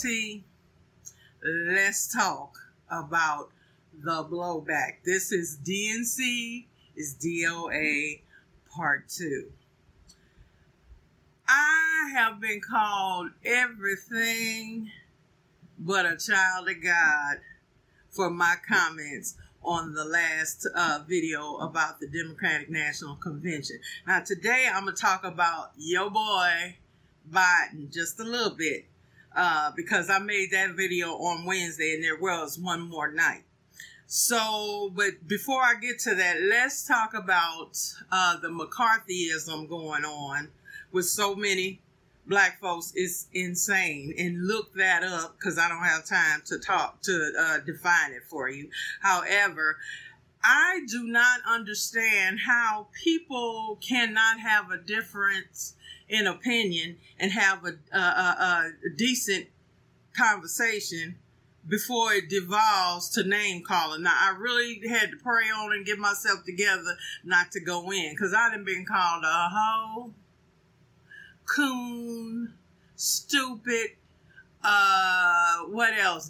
T, let's talk about the blowback. This is DNC, is DOA Part 2. I have been called everything but a child of God for my comments on the last video about the Democratic National Convention. Now today I'm going to talk about your boy Biden just a little bit because I made that video on Wednesday and there was one more night. So, but before I get to that, let's talk about the McCarthyism going on with so many black folks. Is insane, and look that up because I don't have time to define it for you. However, I do not understand how people cannot have a difference in opinion and have a decent conversation before it devolves to name calling. Now, I really had to pray on and get myself together not to go in because I done been called a hoe, coon, stupid, what else?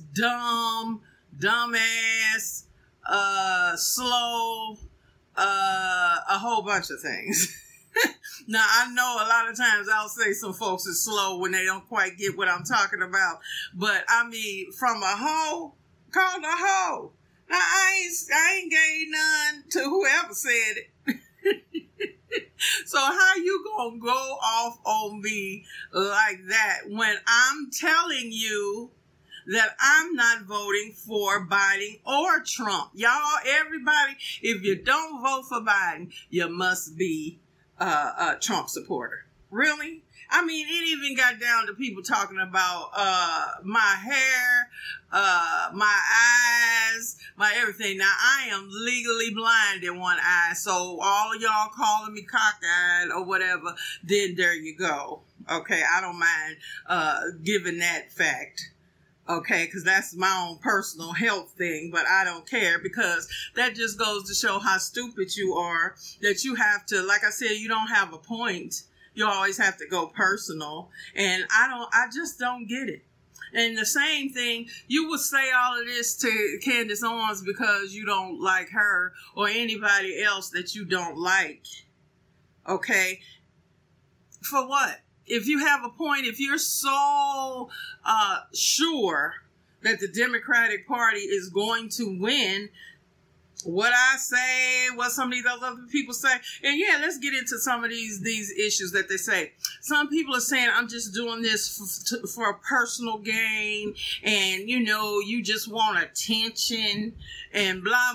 Dumbass, slow, a whole bunch of things. Now, I know a lot of times I'll say some folks are slow when they don't quite get what I'm talking about. But, I mean, from a hoe, called a hoe. Now, I ain't gave none to whoever said it. So how you gonna go off on me like that when I'm telling you that I'm not voting for Biden or Trump? Y'all, everybody, if you don't vote for Biden, you must be a Trump supporter. Really? I mean, it even got down to people talking about my hair, my eyes, my everything. Now, I am legally blind in one eye, so all of y'all calling me cockeyed or whatever, then there you go. Okay, I don't mind giving that fact. Okay, because that's my own personal health thing, but I don't care because that just goes to show how stupid you are, that you have to, like I said, you don't have a point. You always have to go personal, and I just don't get it. And the same thing, you would say all of this to Candace Owens because you don't like her or anybody else that you don't like. Okay? For what? If you have a point, if you're so sure that the Democratic Party is going to win, what I say, what some of these other people say, and yeah, let's get into some of these issues that they say. Some people are saying, I'm just doing this for a personal gain, and you just want attention, and blah,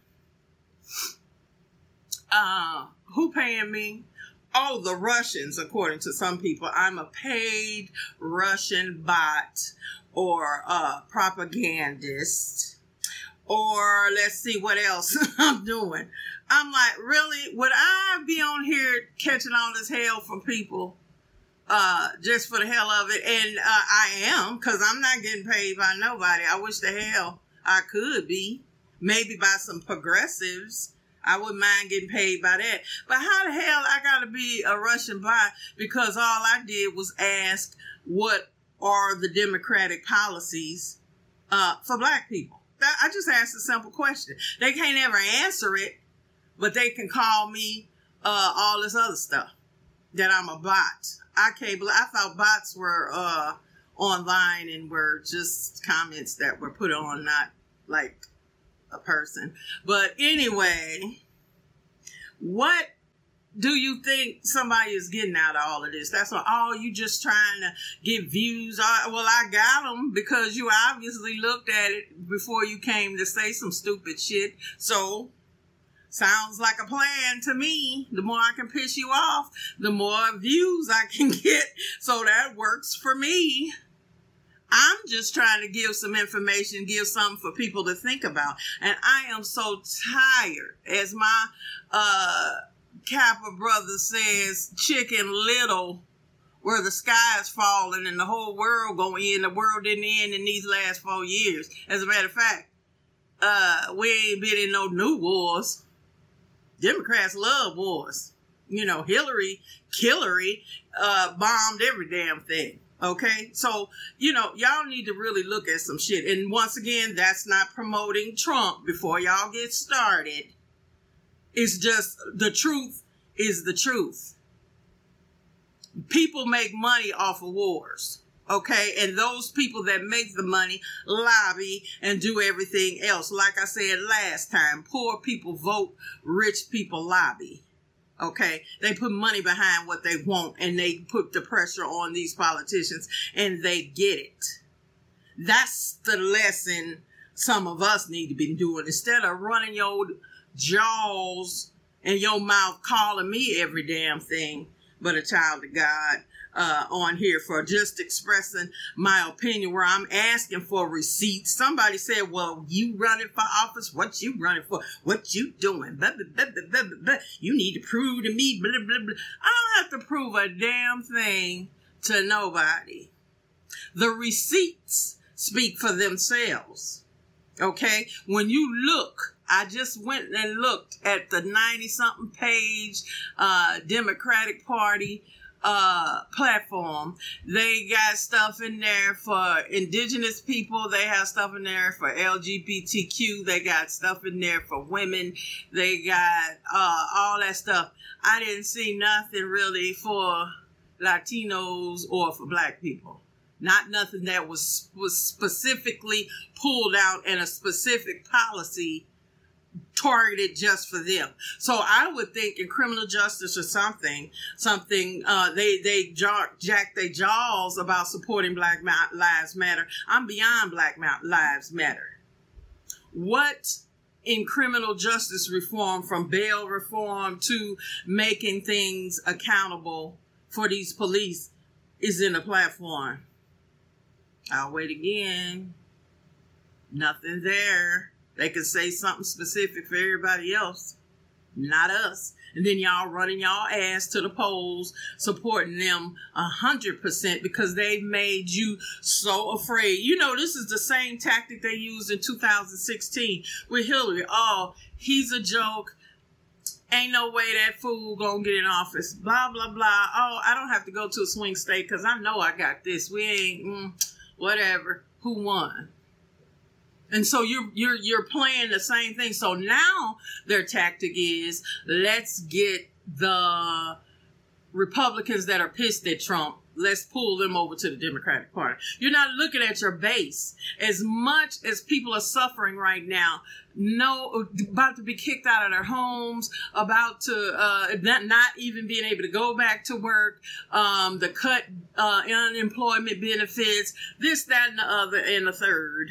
blah. Who paying me? Oh, the Russians, according to some people. I'm a paid Russian bot or propagandist. Or let's see what else I'm doing. I'm like, really? Would I be on here catching all this hell from people just for the hell of it? And I am, because I'm not getting paid by nobody. I wish the hell I could be. Maybe by some progressives. I wouldn't mind getting paid by that. But how the hell I got to be a Russian bot because all I did was ask what are the Democratic policies for black people. I just asked a simple question. They can't ever answer it, but they can call me all this other stuff, that I'm a bot. I thought bots were online and were just comments that were put on, not like a person. But anyway, what do you think somebody is getting out of all of this? That's all. Oh, you just trying to get views. Well, I got them because you obviously looked at it before you came to say some stupid shit. So, sounds like a plan to me. The more I can piss you off, the more views I can get. So that works for me. I'm just trying to give some information, give something for people to think about. And I am so tired, as my Kappa brother says, Chicken Little, where the sky is falling and the whole world going in. The world didn't end in these last 4 years. As a matter of fact, we ain't been in no new wars. Democrats love wars. Hillary bombed every damn thing. Okay, so, y'all need to really look at some shit. And once again, that's not promoting Trump before y'all get started. It's just the truth is the truth. People make money off of wars. Okay, and those people that make the money lobby and do everything else. Like I said last time, poor people vote, rich people lobby. Okay, they put money behind what they want and they put the pressure on these politicians and they get it. That's the lesson some of us need to be doing. Instead of running your jaws and your mouth calling me every damn thing but a child of God on here for just expressing my opinion where I'm asking for receipts. Somebody said, well, you running for office? What you running for? What you doing? Blah, blah, blah, blah, blah, blah, blah. You need to prove to me, blah, blah, blah. I don't have to prove a damn thing to nobody. The receipts speak for themselves. Okay? When you look, I just went and looked at the 90-something page Democratic Party platform. They got stuff in there for indigenous people. They have stuff in there for LGBTQ. They got stuff in there for women. They got all that stuff. I didn't see nothing really for Latinos or for Black people. Not nothing that was specifically pulled out in a specific policy targeted just for them. So I would think in criminal justice or something, they jack their jaws about supporting Black Lives Matter. I'm beyond Black Lives Matter. What in criminal justice reform, from bail reform to making things accountable for these police, is in the platform? I'll wait again. Nothing there. They can say something specific for everybody else, not us. And then y'all running y'all ass to the polls, supporting them 100% because they've made you so afraid. This is the same tactic they used in 2016 with Hillary. Oh, he's a joke. Ain't no way that fool gonna get in office. Blah, blah, blah. Oh, I don't have to go to a swing state because I know I got this. We ain't, whatever. Who won? And so you're playing the same thing. So now their tactic is, let's get the Republicans that are pissed at Trump, let's pull them over to the Democratic Party. You're not looking at your base. As much as people are suffering right now, about to be kicked out of their homes, about to not even being able to go back to work, the cut unemployment benefits, this, that, and the other, and the third.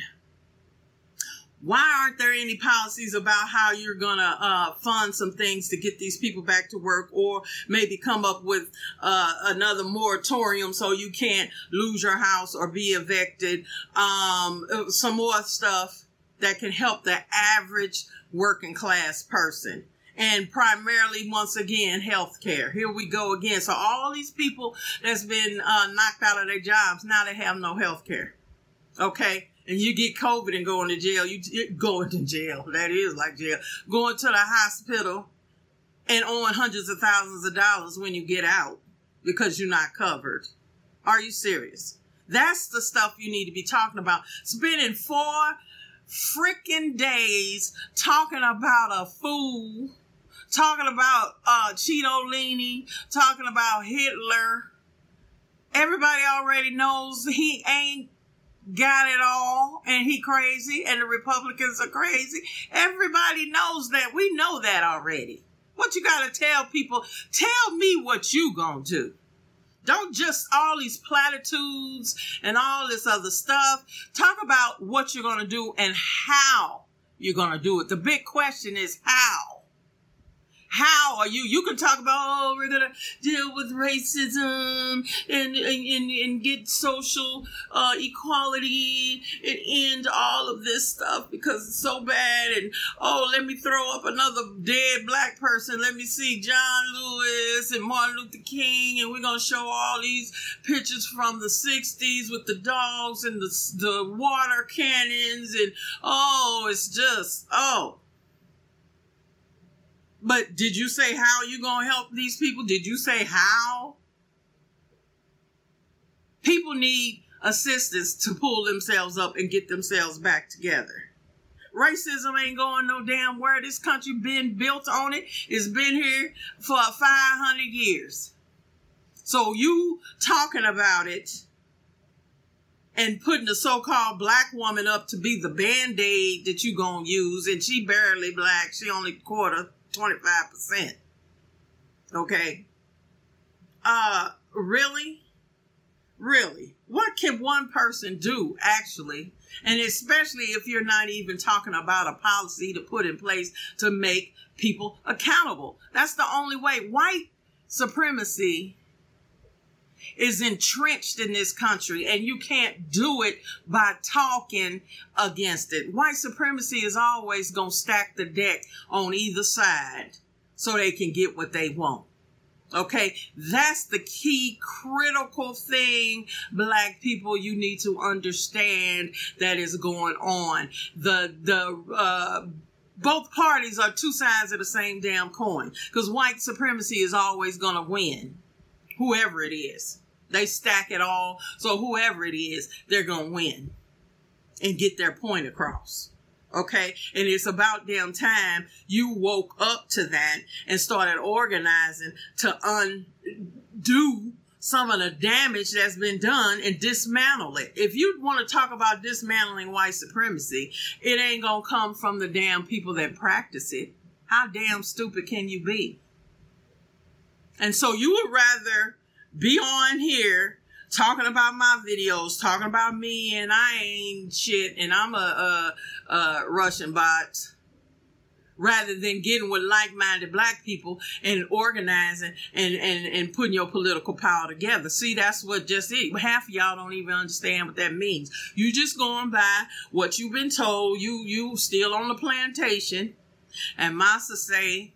Why aren't there any policies about how you're going to fund some things to get these people back to work, or maybe come up with another moratorium so you can't lose your house or be evicted? Some more stuff that can help the average working class person. And primarily, once again, healthcare. Here we go again. So all these people that's been knocked out of their jobs, now they have no healthcare. Okay? And you get COVID and go into jail. You going to jail. That is like jail. Going to the hospital and owing hundreds of thousands of dollars when you get out because you're not covered. Are you serious? That's the stuff you need to be talking about. Spending 4 freaking days talking about a fool, talking about Cheetolini, talking about Hitler. Everybody already knows he ain't got it all, and he crazy, and the Republicans are crazy. Everybody knows that. We know that already. What you gotta tell people? Tell me what you gonna do. Don't just all these platitudes and all this other stuff. Talk about what you're gonna do and how you're gonna do it. The big question is how. How are you can talk about, we're going to deal with racism and get social equality and end all of this stuff because it's so bad. And, let me throw up another dead Black person. Let me see John Lewis and Martin Luther King. And we're going to show all these pictures from the 60s with the dogs and the water cannons. And, it's just, But did you say how you gonna help these people? Did you say how? People need assistance to pull themselves up and get themselves back together. Racism ain't going no damn where. This country been built on it. It's been here for 500 years. So you talking about it and putting the so-called black woman up to be the Band-Aid that you gonna use, and she barely black. She only quarter, 25%. Okay? Really? Really? What can one person do, actually? And especially if you're not even talking about a policy to put in place to make people accountable. That's the only way. White supremacy is entrenched in this country, and you can't do it by talking against it. White supremacy is always going to stack the deck on either side so they can get what they want. Okay, that's the key critical thing, black people, you need to understand that is going on. Both parties are two sides of the same damn coin, because white supremacy is always going to win, whoever it is. They stack it all, so whoever it is, they're going to win and get their point across. Okay, and it's about damn time you woke up to that and started organizing to undo some of the damage that's been done and dismantle it. If you want to talk about dismantling white supremacy, it ain't gonna come from the damn people that practice it. How damn stupid can you be? And so you would rather be on here talking about my videos, talking about me, and I ain't shit, and I'm a Russian bot, rather than getting with like-minded black people and organizing and putting your political power together. See, that's what just it. Half of y'all don't even understand what that means. You just going by what you've been told. You still on the plantation, and Massa say,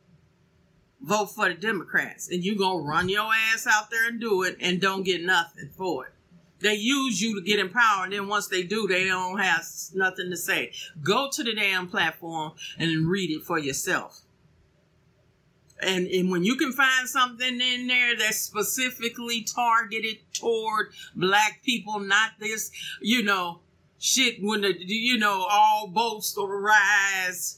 vote for the Democrats, and you gonna run your ass out there and do it and don't get nothing for it. They use you to get in power, and then once they do, they don't have nothing to say. Go to the damn platform and read it for yourself. And when you can find something in there that's specifically targeted toward black people, not this, shit when all boats rise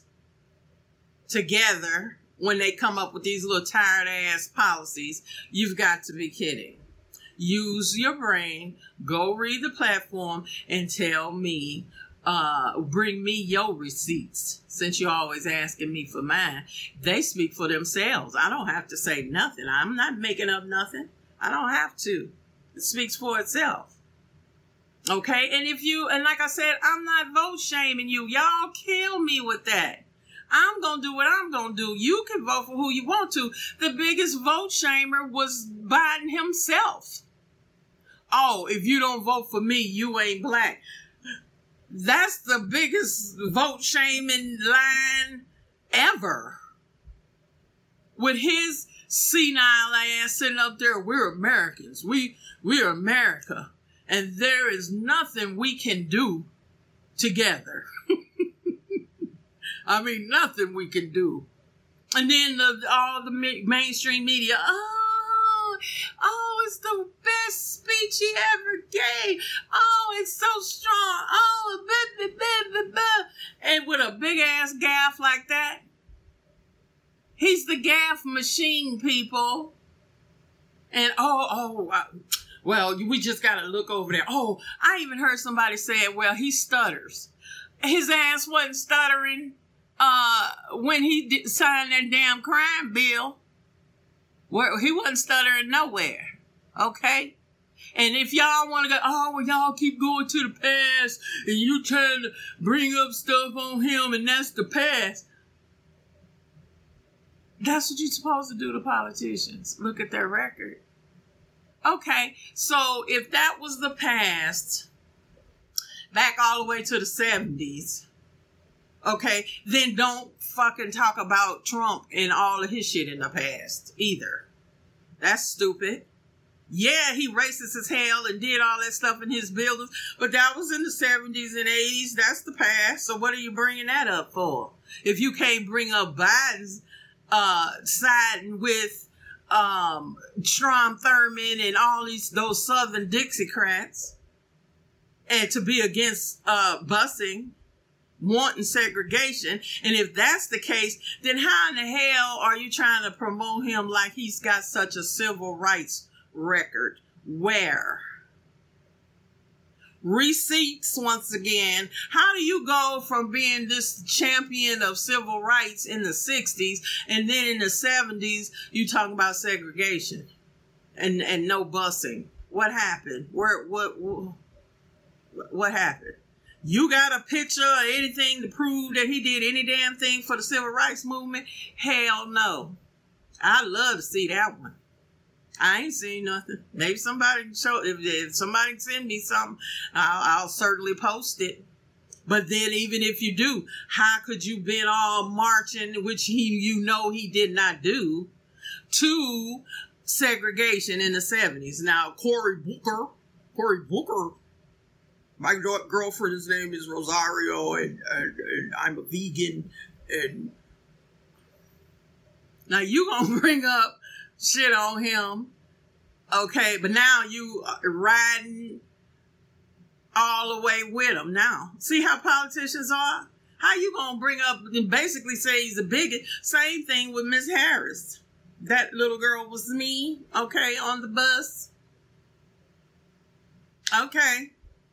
together when they come up with these little tired ass policies, you've got to be kidding. Use your brain, go read the platform, and tell me, bring me your receipts, since you're always asking me for mine. They speak for themselves. I don't have to say nothing. I'm not making up nothing. I don't have to. It speaks for itself. Okay? And like I said, I'm not vote shaming you. Y'all kill me with that. I'm going to do what I'm going to do. You can vote for who you want to. The biggest vote shamer was Biden himself. Oh, if you don't vote for me, you ain't black. That's the biggest vote shaming line ever. With his senile ass sitting up there, we're Americans. We're America. And there is nothing we can do together. I mean, nothing we can do. And then all the mainstream media, it's the best speech he ever gave. Oh, it's so strong. Oh, blah, blah, blah, blah. And with a big ass gaff like that. He's the gaff machine, people. And well, we just got to look over there. Oh, I even heard somebody say, well, he stutters. His ass wasn't stuttering when he signed that damn crime bill. Where he wasn't stuttering nowhere. Okay? And if y'all want to go, y'all keep going to the past and you trying to bring up stuff on him and that's the past. That's what you're supposed to do to politicians. Look at their record. Okay, so if that was the past, back all the way to the 70s, okay, then don't fucking talk about Trump and all of his shit in the past either. That's stupid. Yeah, he racist as hell and did all that stuff in his buildings, but that was in the 70s and 80s. That's the past. So what are you bringing that up for? If you can't bring up Biden's siding with Strom Thurmond and all those Southern Dixiecrats, and to be against busing, wanting segregation. And if that's the case, then how in the hell are you trying to promote him like he's got such a civil rights record? Where? Receipts, once again. How do you go from being this champion of civil rights in the 60s and then in the 70s you talking about segregation and no busing? What happened? What happened? You got a picture or anything to prove that he did any damn thing for the civil rights movement? Hell no. I'd love to see that one. I ain't seen nothing. Maybe somebody can show. If somebody send me something, I'll certainly post it. But then even if you do, how could you been all marching, which he did not do, to segregation in the 70s? Now, Cory Booker, my girlfriend's name is Rosario, and I'm a vegan. And now you gonna bring up shit on him, okay? But now you riding all the way with him. Now, see how politicians are? How you gonna bring up and basically say he's a bigot? Same thing with Miss Harris. That little girl was me, okay, on the bus. Okay.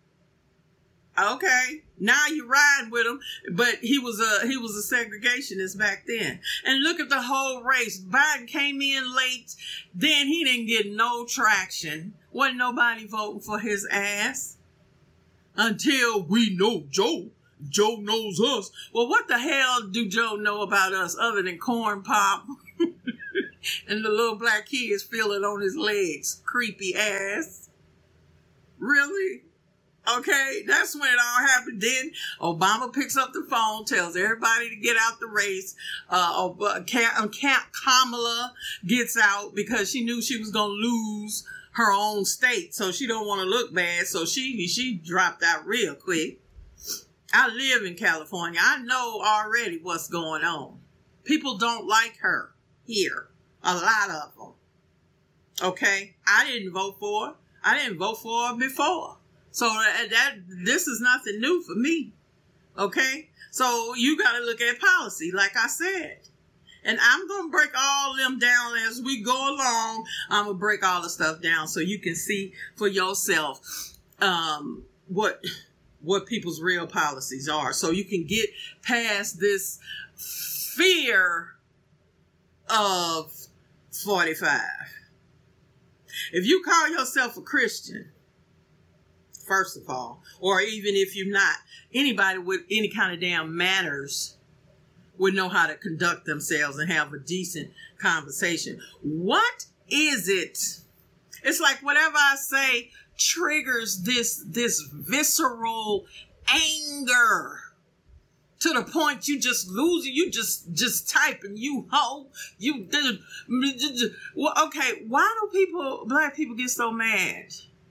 Now you riding with him, but he was a segregationist back then. And look at the whole race. Biden came in late, then he didn't get no traction. Wasn't nobody voting for his ass until we know Joe. Joe knows us. Well, what the hell do Joe know about us other than corn pop and the little black kids feeling on his legs? Creepy ass. Really? Okay, that's when it all happened. Then Obama picks up the phone, tells everybody to get out the race. Kamala gets out because she knew she was going to lose her own state, so she don't want to look bad. So she dropped out real quick. I live in California. I know already what's going on. People don't like her here. A lot of them. Okay, I didn't vote for her. I didn't vote for her before. So this is nothing new for me, okay? So you got to look at policy, like I said. And I'm going to break all them down as we go along. I'm going to break all the stuff down so you can see for yourself what people's real policies are. So you can get past this fear of 45. If you call yourself a Christian, first of all, or even if you're not, anybody with any kind of damn manners would know how to conduct themselves and have a decent conversation. What is it? It's like whatever I say triggers this visceral anger to the point you just lose it. You just type and you hoe. Well, okay, why do black people get so mad?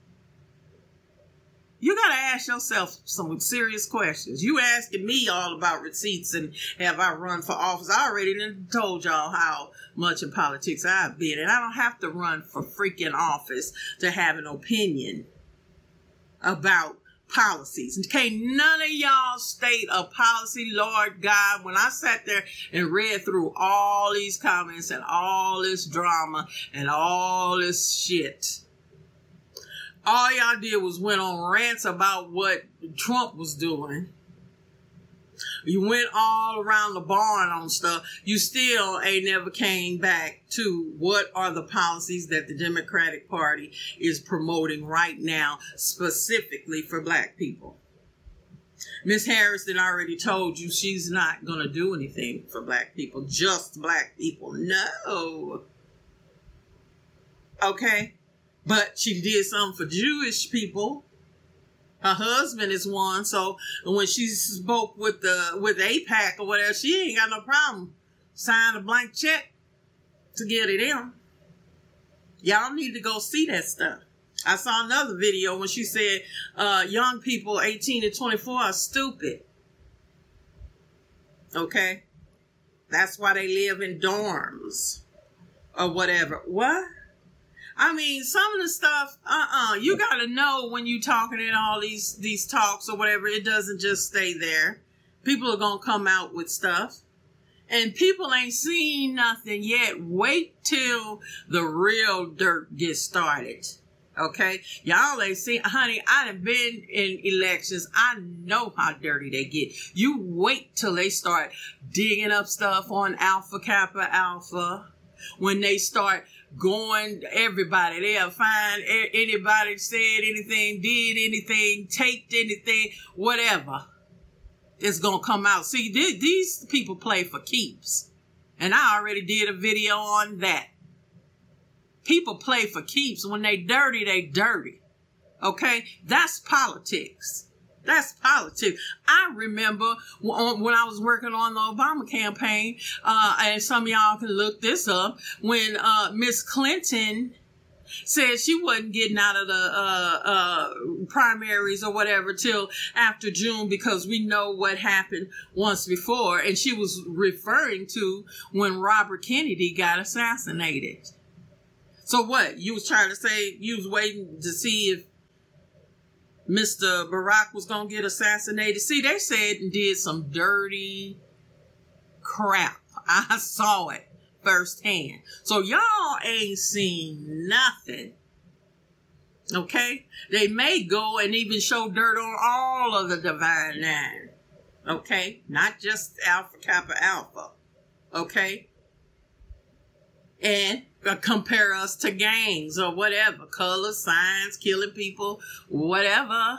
You got to ask yourself some serious questions. You asking me all about receipts and have I run for office. I already told y'all how much in politics I've been. And I don't have to run for freaking office to have an opinion about policies. Okay, none of y'all state a policy, Lord God. When I sat there and read through all these comments and all this drama and all this shit, all y'all did was went on rants about what Trump was doing. You went all around the barn on stuff. You still ain't never came back to what are the policies that the Democratic Party is promoting right now, specifically for black people. Miss Harris then already told you she's not going to do anything for black people, just black people. No. Okay. But she did something for Jewish people. Her husband is one, so when she spoke with AIPAC or whatever, she ain't got no problem signing a blank check to get it in. Y'all need to go see that stuff. I saw another video when she said young people 18 to 24 are stupid. Okay? That's why they live in dorms. or whatever. What? I mean, some of the stuff, you got to know when you talking in all these talks or whatever, it doesn't just stay there. People are going to come out with stuff. And people ain't seen nothing yet. Wait till the real dirt gets started. Okay? Y'all ain't seen, honey, I done been in elections. I know how dirty they get. You wait till they start digging up stuff on Alpha Kappa Alpha. When they start going, everybody, they'll find anybody said anything, did anything, taped anything, whatever. It's going to come out. See, these people play for keeps. And I already did a video on that. People play for keeps. When they dirty, they dirty. Okay? That's politics. That's politics. I remember when I was working on the Obama campaign, and some of y'all can look this up, when Miss Clinton said she wasn't getting out of the primaries or whatever till after June because we know what happened once before. And she was referring to when Robert Kennedy got assassinated. So what? You was trying to say you was waiting to see if Mr. Barack was going to get assassinated? See, they said and did some dirty crap. I saw it firsthand. So y'all ain't seen nothing. Okay? They may go and even show dirt on all of the Divine Nine. Okay? Not just Alpha Kappa Alpha. Okay? And compare us to gangs or whatever. Color, signs, killing people, whatever.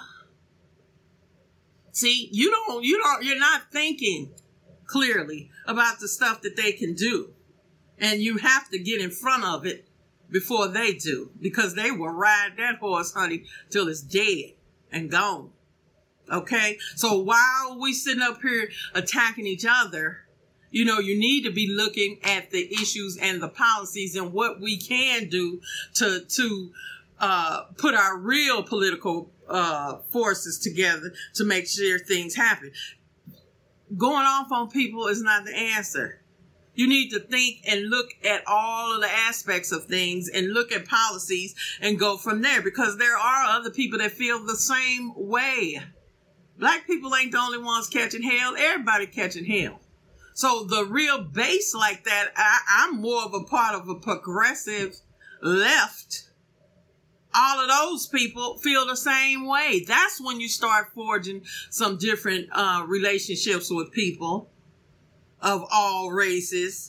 See, you're not thinking clearly about the stuff that they can do. And you have to get in front of it before they do. Because they will ride that horse, honey, till it's dead and gone. Okay? So while we sitting up here attacking each other, you know, you need to be looking at the issues and the policies and what we can do to put our real political forces together to make sure things happen. Going off on people is not the answer. You need to think and look at all of the aspects of things and look at policies and go from there, because there are other people that feel the same way. Black people ain't the only ones catching hell. Everybody catching hell. So the real base like that, I'm more of a part of a progressive left. All of those people feel the same way. That's when you start forging some different relationships with people of all races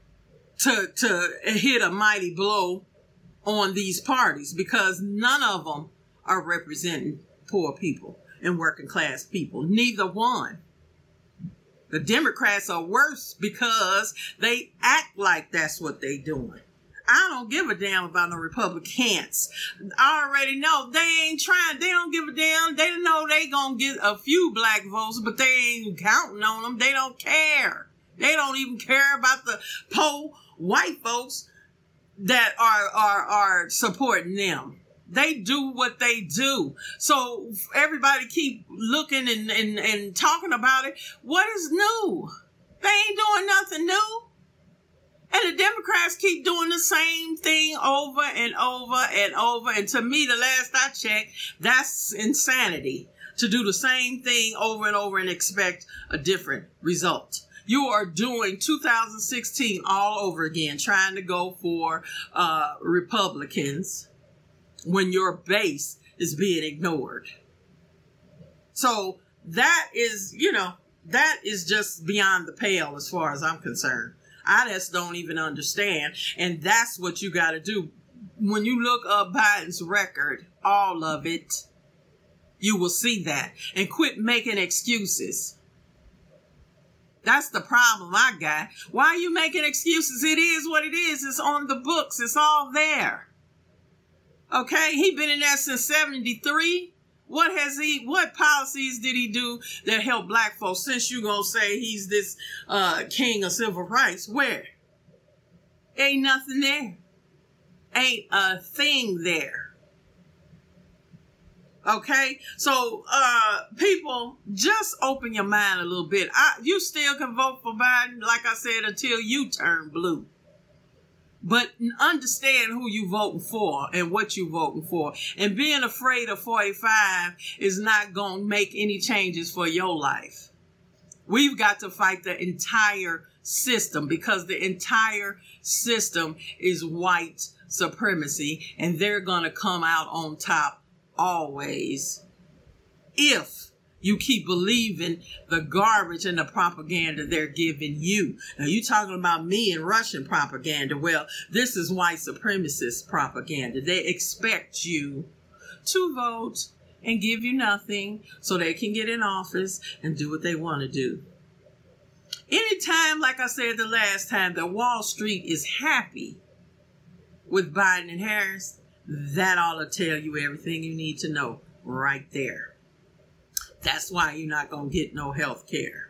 to hit a mighty blow on these parties, because none of them are representing poor people and working class people. Neither one. The Democrats are worse because they act like that's what they doing. I don't give a damn about no Republicans. I already know they ain't trying. They don't give a damn. They know they gonna get a few black votes, but they ain't counting on them. They don't care. They don't even care about the poor white folks that are supporting them. They do what they do. So everybody keep looking and talking about it. What is new? They ain't doing nothing new. And the Democrats keep doing the same thing over and over and over. And to me, the last I checked, that's insanity. To do the same thing over and over and expect a different result. You are doing 2016 all over again, trying to go for Republicans when your base is being ignored. So that is, that is just beyond the pale as far as I'm concerned. I just don't even understand. And that's what you got to do. When you look up Biden's record, all of it, you will see that. And quit making excuses. That's the problem I got. Why are you making excuses? It is what it is. It's on the books. It's all there. Okay? He been in there since 73. What policies did he do that helped black folks? Since you gonna say he's this king of civil rights, where? Ain't nothing there. Ain't a thing there. Okay? So, people, just open your mind a little bit. You still can vote for Biden, like I said, until you turn blue. But understand who you voting for and what you voting for. And being afraid of 45 is not going to make any changes for your life. We've got to fight the entire system, because the entire system is white supremacy, and they're going to come out on top always if you keep believing the garbage and the propaganda they're giving you. Now, you talking about me and Russian propaganda. Well, this is white supremacist propaganda. They expect you to vote and give you nothing so they can get in office and do what they want to do. Anytime, like I said the last time, that Wall Street is happy with Biden and Harris, that ought to tell you everything you need to know right there. That's why you're not going to get no health care.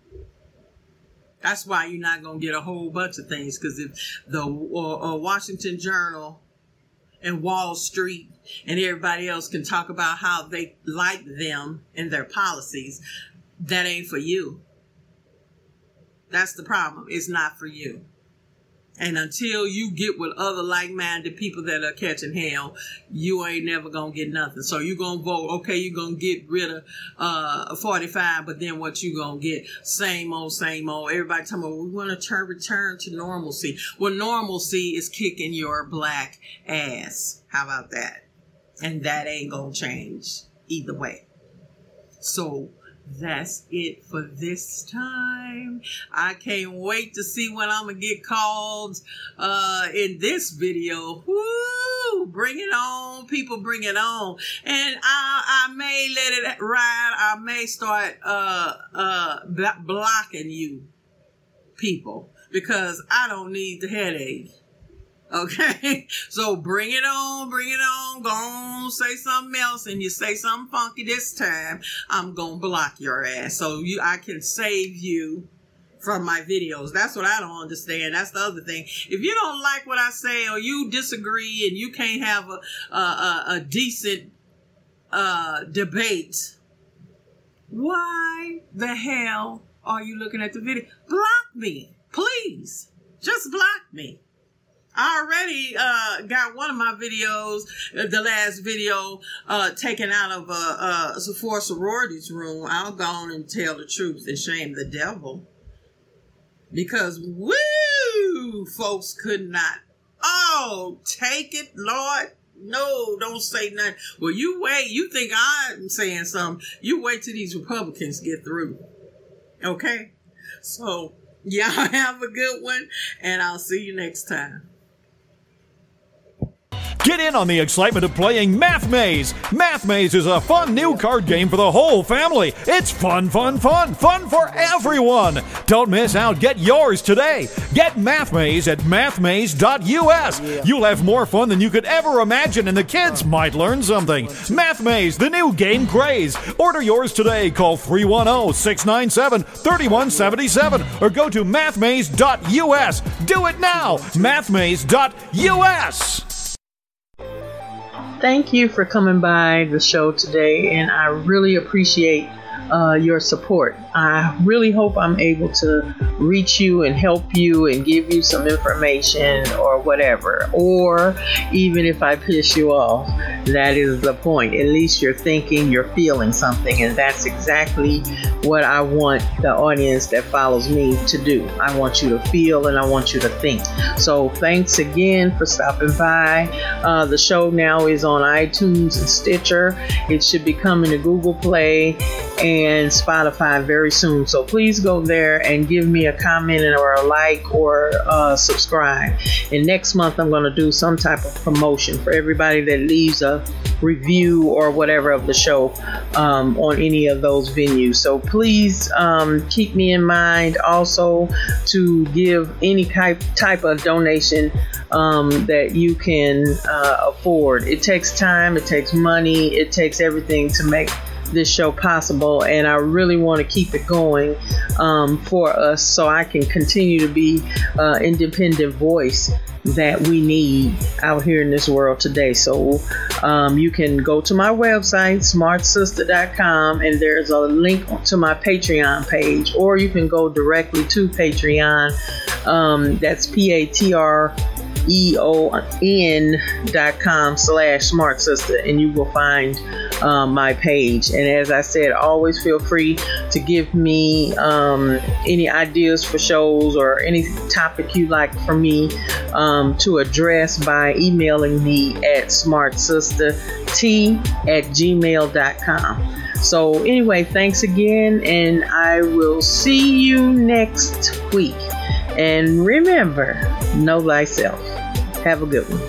That's why you're not going to get a whole bunch of things. Because if the Washington Journal and Wall Street and everybody else can talk about how they like them and their policies, that ain't for you. That's the problem. It's not for you. And until you get with other like-minded people that are catching hell, you ain't never going to get nothing. So you're going to vote, okay, you're going to get rid of 45, but then what you going to get? Same old, same old. Everybody talking about, we want to return to normalcy. Well, normalcy is kicking your black ass. How about that? And that ain't going to change either way. So that's it for this time. I can't wait to see when I'm going to get called in this video. Woo! Bring it on. People, bring it on. And I may let it ride. I may start blocking you people, because I don't need the headache. Okay, so bring it on, go on, say something else, and you say something funky this time, I'm gonna block your ass, so I can save you from my videos. That's what I don't understand. That's the other thing. If you don't like what I say, or you disagree, and you can't have a decent debate, why the hell are you looking at the video? Block me, please. Just block me. I already got one of my videos, the last video, taken out of a Sephora sorority's room. I'll go on and tell the truth and shame the devil. Because, woo, folks could not. Oh, take it, Lord. No, don't say nothing. Well, you wait. You think I'm saying something. You wait till these Republicans get through. Okay? So, y'all have a good one, and I'll see you next time. Get in on the excitement of playing Math Maze. Math Maze is a fun new card game for the whole family. It's fun, fun, fun. Fun for everyone. Don't miss out. Get yours today. Get Math Maze at mathmaze.us. You'll have more fun than you could ever imagine, and the kids might learn something. Math Maze, the new game craze. Order yours today. Call 310-697-3177 or go to mathmaze.us. Do it now. mathmaze.us. Thank you for coming by the show today, and I really appreciate your support. I really hope I'm able to reach you and help you and give you some information or whatever. Or even if I piss you off, that is the point. At least you're thinking, you're feeling something, and that's exactly what I want the audience that follows me to do. I want you to feel and I want you to think. So thanks again for stopping by. The show now is on iTunes and Stitcher. It should be coming to Google Play and Spotify very soon. So please go there and give me a comment or a like or subscribe. And next month I'm going to do some type of promotion for everybody that leaves a review or whatever of the show on any of those venues. So please keep me in mind also to give any type of donation that you can afford. It takes time, it takes money, it takes everything to make this show possible, and I really want to keep it going for us so I can continue to be independent voice that we need out here in this world today. So you can go to my website, smartsister.com, and there's a link to my Patreon page, or you can go directly to Patreon. That's eon.com/SmartSister, and you will find my page. And as I said, always feel free to give me any ideas for shows or any topic you'd like for me to address by emailing me at smartsisterT@gmail.com. So anyway, thanks again, and I will see you next week. And remember, know thyself. Have a good one.